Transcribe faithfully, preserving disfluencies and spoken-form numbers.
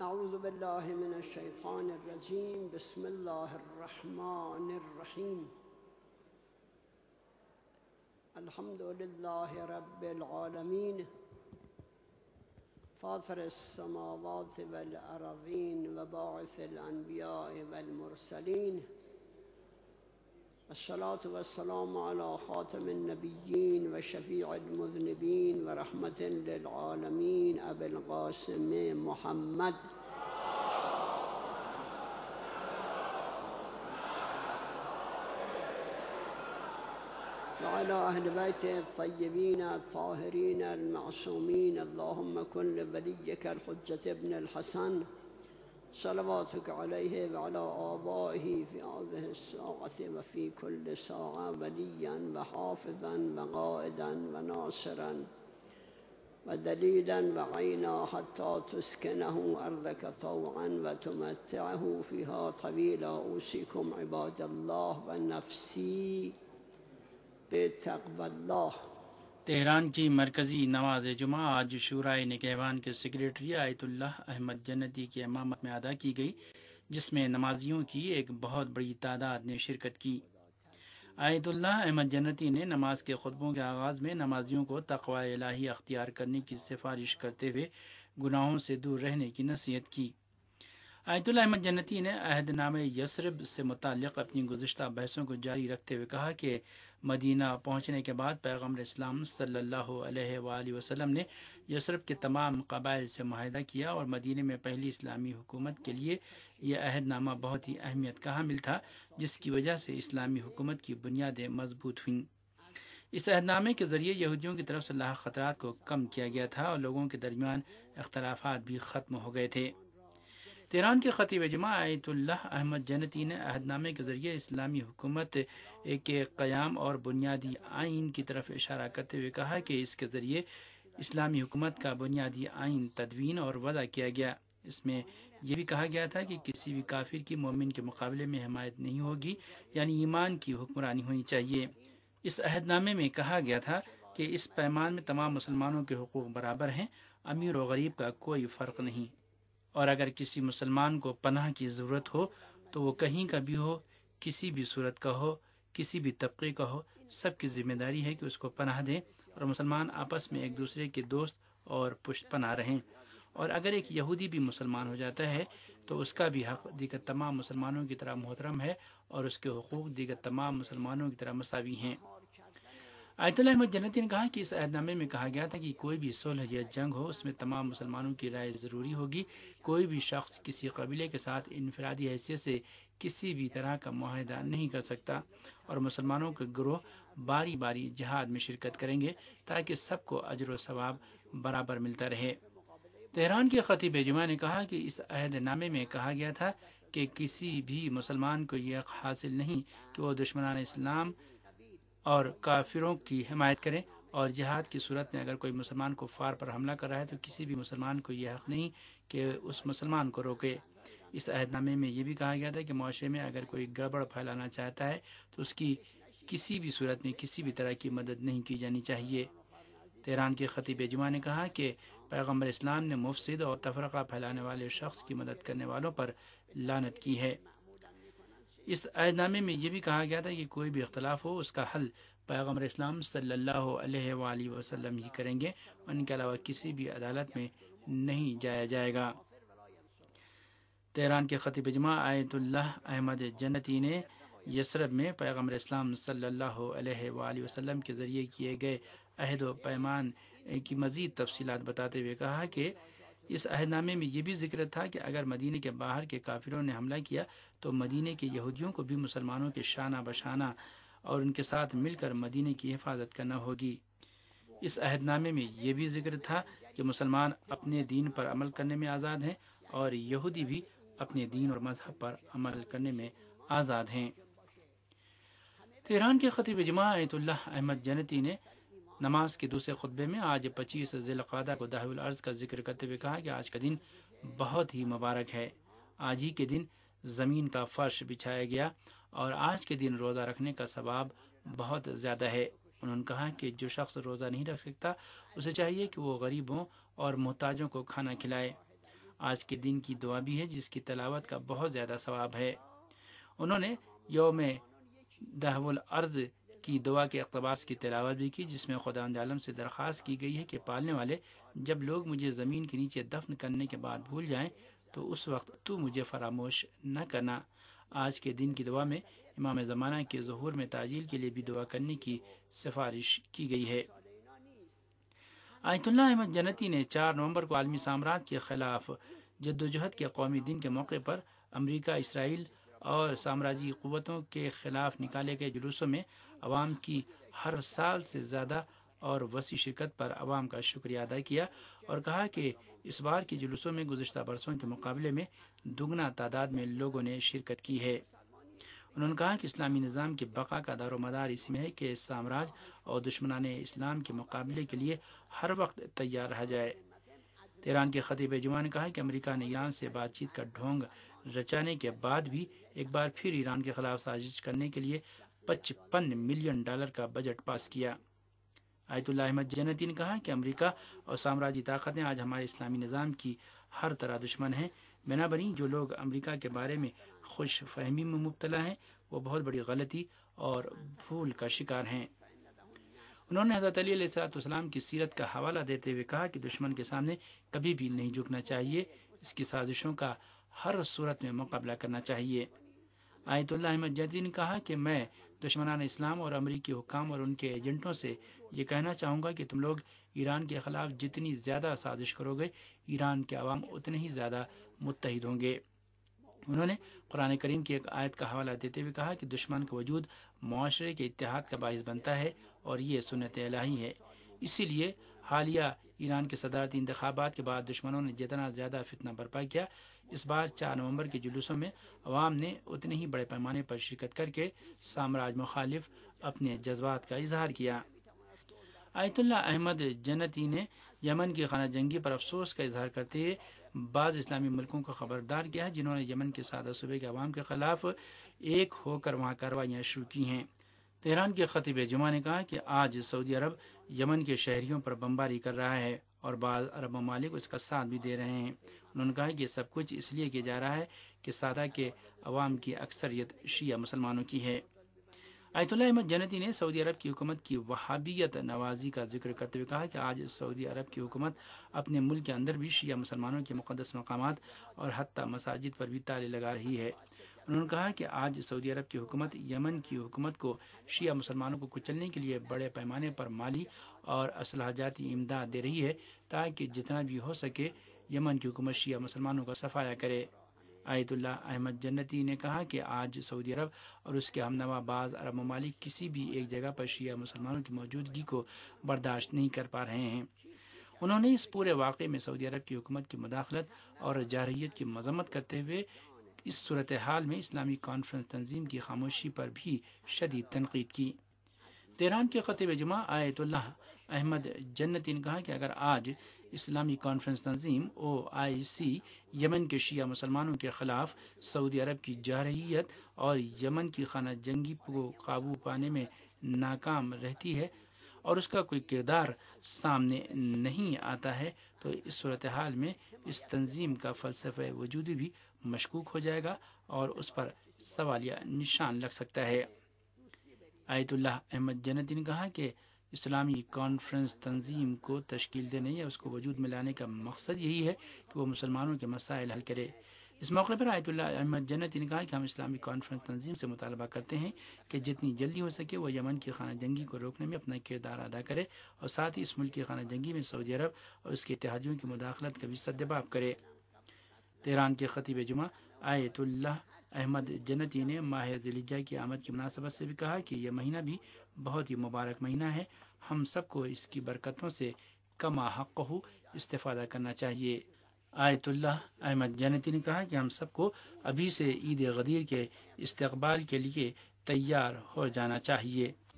اعوذ باللہ من الشیطان الرجیم بسم اللہ الرحمن الرحیم الحمد للہ رب العالمین فاطر السماوات والارضین وباعث الانبیاء والمرسلین الصلاة والسلام على خاتم النبیین وشفیع المذنبین ورحمة للعالمین ابی القاسم محمد وعلى أهل بيته الطيبين الطاهرين المعصومين اللهم كن لوليك الحجة ابن الحسن صلواتك عليه وعلى آبائه في هذه الساعة وفي كل ساعة وليا وحافظا وقائدا وناصرا ودليلا وعينا حتى تسكنه أرضك طوعا وتمتعه فيها طويلا أوصيكم عباد الله ونفسي بتقوی اللہ۔ تہران کی مرکزی نماز جمعہ آج شورائے نگہبان کے سیکریٹری آیت اللہ احمد جنتی کی امامت میں ادا کی گئی، جس میں نمازیوں کی ایک بہت بڑی تعداد نے شرکت کی۔ آیت اللہ احمد جنتی نے نماز کے خطبوں کے آغاز میں نمازیوں کو تقوی الہی اختیار کرنے کی سفارش کرتے ہوئے گناہوں سے دور رہنے کی نصیحت کی۔ آیت اللہ احمد جنتی نے عہد نامہ یثرب سے متعلق اپنی گزشتہ بحثوں کو جاری رکھتے ہوئے کہا کہ مدینہ پہنچنے کے بعد پیغمبر اسلام صلی اللہ علیہ وآلہ وسلم نے یثرب کے تمام قبائل سے معاہدہ کیا اور مدینہ میں پہلی اسلامی حکومت کے لیے یہ عہد نامہ بہت ہی اہمیت کا حامل تھا، جس کی وجہ سے اسلامی حکومت کی بنیادیں مضبوط ہوئیں۔ اس عہد نامے کے ذریعے یہودیوں کی طرف سے لاحق خطرات کو کم کیا گیا تھا اور لوگوں کے درمیان اختلافات بھی ختم ہو گئے تھے۔ تہران کے خطیب جمعہ آیت اللہ احمد جنتی نے عہد نامے کے ذریعے اسلامی حکومت کے قیام اور بنیادی آئین کی طرف اشارہ کرتے ہوئے کہا کہ اس کے ذریعے اسلامی حکومت کا بنیادی آئین تدوین اور وضع کیا گیا۔ اس میں یہ بھی کہا گیا تھا کہ کسی بھی کافر کی مومن کے مقابلے میں حمایت نہیں ہوگی، یعنی ایمان کی حکمرانی ہونی چاہیے۔ اس عہد نامے میں کہا گیا تھا کہ اس پیمان میں تمام مسلمانوں کے حقوق برابر ہیں، امیر و غریب کا کوئی فرق نہیں، اور اگر کسی مسلمان کو پناہ کی ضرورت ہو تو وہ کہیں کا بھی ہو، کسی بھی صورت کا ہو، کسی بھی طبقے کا ہو، سب کی ذمہ داری ہے کہ اس کو پناہ دیں اور مسلمان آپس میں ایک دوسرے کے دوست اور پشت پناہ رہیں۔ اور اگر ایک یہودی بھی مسلمان ہو جاتا ہے تو اس کا بھی حق دیگر تمام مسلمانوں کی طرح محترم ہے اور اس کے حقوق دیگر تمام مسلمانوں کی طرح مساوی ہیں۔ آیت اللہ احمد جنتی نے کہا کہ اس عہد نامے میں کہا گیا تھا کہ کوئی بھی صلح یا جنگ ہو، اس میں تمام مسلمانوں کی رائے ضروری ہوگی۔ کوئی بھی شخص کسی قبیلے کے ساتھ انفرادی حیثیت سے کسی بھی طرح کا معاہدہ نہیں کر سکتا، اور مسلمانوں کے گروہ باری باری جہاد میں شرکت کریں گے تاکہ سب کو اجر و ثواب برابر ملتا رہے۔ تہران کے خطیب جمعہ نے کہا کہ اس عہد نامے میں کہا گیا تھا کہ کسی بھی مسلمان کو یہ حق حاصل نہیں کہ وہ دشمنان اسلام اور کافروں کی حمایت کریں، اور جہاد کی صورت میں اگر کوئی مسلمان کفار پر حملہ کر رہا ہے تو کسی بھی مسلمان کو یہ حق نہیں کہ اس مسلمان کو روکے۔ اس عہد نامے میں یہ بھی کہا گیا تھا کہ معاشرے میں اگر کوئی گڑبڑ پھیلانا چاہتا ہے تو اس کی کسی بھی صورت میں کسی بھی طرح کی مدد نہیں کی جانی چاہیے۔ تہران کے خطیب جمعہ نے کہا کہ پیغمبر اسلام نے مفسد اور تفرقہ پھیلانے والے شخص کی مدد کرنے والوں پر لعنت کی ہے۔ اس عہد نامے میں یہ بھی کہا گیا تھا کہ کوئی بھی اختلاف ہو اس کا حل پیغمبر اسلام صلی اللہ علیہ وآلہ وسلم ہی کریں گے، ان کے علاوہ کسی بھی عدالت میں نہیں جایا جائے گا۔ تہران کے خطیب جمعہ آیت اللہ احمد جنتی نے یثرب میں پیغمبر اسلام صلی اللہ علیہ وآلہ وسلم کے ذریعے کیے گئے عہد و پیمان کی مزید تفصیلات بتاتے ہوئے کہا کہ اس عہد نامے میں یہ بھی ذکر تھا کہ اگر مدینے کے باہر کے کافروں نے حملہ کیا تو مدینے کے یہودیوں کو بھی مسلمانوں کے شانہ بشانہ اور ان کے ساتھ مل کر مدینے کی حفاظت کرنا ہوگی۔ اس عہد نامے میں یہ بھی ذکر تھا کہ مسلمان اپنے دین پر عمل کرنے میں آزاد ہیں اور یہودی بھی اپنے دین اور مذہب پر عمل کرنے میں آزاد ہیں۔ تہران کے خطیب جمعہ آیت اللہ احمد جنتی نے نماز کے دوسرے خطبے میں آج پچیس ذی القعدہ کو دہو الارض کا ذکر کرتے ہوئے کہا کہ آج کا دن بہت ہی مبارک ہے۔ آج ہی کے دن زمین کا فرش بچھایا گیا اور آج کے دن روزہ رکھنے کا ثواب بہت زیادہ ہے۔ انہوں نے کہا کہ جو شخص روزہ نہیں رکھ سکتا اسے چاہیے کہ وہ غریبوں اور محتاجوں کو کھانا کھلائے۔ آج کے دن کی دعا بھی ہے جس کی تلاوت کا بہت زیادہ ثواب ہے۔ انہوں نے یوم دہو الارض کی دعا کے اقتباس کی تلاوت بھی کی، جس میں خداوند عالم سے درخواست کی گئی ہے کہ پالنے والے، جب لوگ مجھے زمین کے نیچے دفن کرنے کے بعد بھول جائیں تو اس وقت تو مجھے فراموش نہ کرنا۔ آج کے دن کی دعا میں امام زمانہ کے ظہور میں تعجیل کے لیے بھی دعا کرنے کی سفارش کی گئی ہے۔ آیت اللہ احمد جنتی نے چار نومبر کو عالمی سامراج کے خلاف جدوجہد کے قومی دن کے موقع پر امریکہ، اسرائیل اور سامراجی قوتوں کے خلاف نکالے گئے جلوسوں میں عوام کی ہر سال سے زیادہ اور وسیع شرکت پر عوام کا شکریہ ادا کیا اور کہا کہ اس بار کے جلوسوں میں گزشتہ برسوں کے مقابلے میں دگنا تعداد میں لوگوں نے شرکت کی ہے۔ انہوں نے کہا کہ اسلامی نظام کی بقا کا دار و مدار اس میں ہے کہ سامراج اور دشمنان اسلام کے مقابلے کے لیے ہر وقت تیار رہا جائے۔ تہران کے خطیب جمعہ نے کہا کہ امریکہ نے ایران سے بات چیت کا ڈھونگ رچانے کے بعد بھی ایک بار پھر ایران کے خلاف سازش کرنے کے لیے پچپن ملین ڈالر کا بجٹ پاس کیا۔ آیت اللہ احمد جنتی نے کہا کہ امریکہ اور سامراجی طاقتیں آج ہمارے اسلامی نظام کی ہر طرح دشمن ہیں، بنابراین جو لوگ امریکہ کے بارے میں خوش فہمی میں مبتلا ہیں وہ بہت بڑی غلطی اور بھول کا شکار ہیں۔ انہوں نے حضرت علی علیہ الصلوۃ والسلام کی سیرت کا حوالہ دیتے ہوئے کہا کہ دشمن کے سامنے کبھی بھی نہیں جھکنا چاہیے، اس کی سازشوں کا ہر صورت میں مقابلہ کرنا چاہیے۔ آیت اللہ احمد جنتی نے کہا کہ میں دشمنان اسلام اور امریکی حکام اور ان کے ایجنٹوں سے یہ کہنا چاہوں گا کہ تم لوگ ایران کے خلاف جتنی زیادہ سازش کرو گے، ایران کے عوام اتنے ہی زیادہ متحد ہوں گے۔ انہوں نے قرآن کریم کی ایک آیت کا حوالہ دیتے ہوئے کہا کہ دشمن کا وجود معاشرے کے اتحاد کا باعث بنتا ہے اور یہ سنت الہی ہے، اسی لیے حالیہ ایران کے صدارتی انتخابات کے بعد دشمنوں نے جتنا زیادہ فتنہ برپا کیا، اس بار چار نومبر کے جلوسوں میں عوام نے اتنے ہی بڑے پیمانے پر شرکت کر کے سامراج مخالف اپنے جذبات کا اظہار کیا۔ آیت اللہ احمد جنتی نے یمن کی خانہ جنگی پر افسوس کا اظہار کرتے ہوئے بعض اسلامی ملکوں کو خبردار کیا ہے جنہوں نے یمن کے سادہ صوبے کے عوام کے خلاف ایک ہو کر وہاں کارروائیاں شروع کی ہیں۔ تہران کے خطیب جمعہ نے کہا کہ آج سعودی عرب یمن کے شہریوں پر بمباری کر رہا ہے اور بعض عرب ممالک اس کا ساتھ بھی دے رہے ہیں۔ انہوں نے کہا کہ یہ سب کچھ اس لیے کیا جا رہا ہے کہ سادہ کے عوام کی اکثریت شیعہ مسلمانوں کی ہے۔ آیت اللہ احمد جنتی نے سعودی عرب کی حکومت کی وہابیت نوازی کا ذکر کرتے ہوئے کہا کہ آج سعودی عرب کی حکومت اپنے ملک کے اندر بھی شیعہ مسلمانوں کے مقدس مقامات اور حتیٰ مساجد پر بھی تالے لگا رہی ہے۔ انہوں نے کہا کہ آج سعودی عرب کی حکومت یمن کی حکومت کو شیعہ مسلمانوں کو کچلنے کے لیے بڑے پیمانے پر مالی اور اسلحہ جاتی امداد دے رہی ہے تاکہ جتنا بھی ہو سکے یمن کی حکومت شیعہ مسلمانوں کا صفایا کرے۔ آیت اللہ احمد جنتی نے کہا کہ آج سعودی عرب اور اس کے ہمنوا بعض عرب ممالک کسی بھی ایک جگہ پر شیعہ مسلمانوں کی موجودگی کو برداشت نہیں کر پا رہے ہیں۔ انہوں نے اس پورے واقعے میں سعودی عرب کی حکومت کی مداخلت اور جارحیت کی مذمت کرتے ہوئے اس صورتحال میں اسلامی کانفرنس تنظیم کی خاموشی پر بھی شدید تنقید کی۔ تہران کے خطیب جمعہ آیت اللہ احمد جنتی نے کہا کہ اگر آج اسلامی کانفرنس تنظیم او آئی سی یمن کے شیعہ مسلمانوں کے خلاف سعودی عرب کی جارحیت اور یمن کی خانہ جنگی کو قابو پانے میں ناکام رہتی ہے اور اس کا کوئی کردار سامنے نہیں آتا ہے تو اس صورتحال میں اس تنظیم کا فلسفہ وجودی بھی مشکوک ہو جائے گا اور اس پر سوالیہ نشان لگ سکتا ہے۔ آیت اللہ احمد جنتی نے کہا کہ اسلامی کانفرنس تنظیم کو تشکیل دینے یا اس کو وجود میں لانے کا مقصد یہی ہے کہ وہ مسلمانوں کے مسائل حل کرے۔ اس موقع پر آیت اللہ احمد جنتی نے کہا کہ ہم اسلامی کانفرنس تنظیم سے مطالبہ کرتے ہیں کہ جتنی جلدی ہو سکے وہ یمن کی خانہ جنگی کو روکنے میں اپنا کردار ادا کرے اور ساتھ ہی اس ملک کی خانہ جنگی میں سعودی عرب اور اس کے اتحادیوں کی مداخلت کا بھی سدباب کرے۔ تہران کے خطیب جمعہ آیت اللہ احمد جنتی نے ماہ ذی الحجہ کی آمد کی مناسبت سے بھی کہا کہ یہ مہینہ بھی بہت ہی مبارک مہینہ ہے، ہم سب کو اس کی برکتوں سے کما حق ہو استفادہ کرنا چاہیے۔ آیت اللہ احمد جنتی نے کہا کہ ہم سب کو ابھی سے عید غدیر کے استقبال کے لیے تیار ہو جانا چاہیے۔